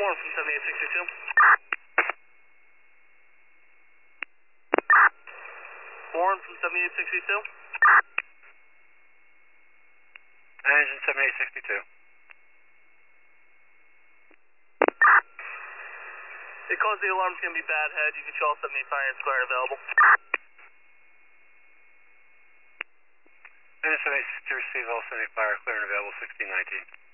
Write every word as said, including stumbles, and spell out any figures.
Warren from seventy-eight sixty-two. Warren from seventy-eight sixty-two. Engine seventy-eight sixty-two. Because the alarm's going to be bad head, you can show all seventy-eight fire and square available. Engine seventy-eight sixty-two, receive all seventy-eight fire, clear and available, sixteen nineteen.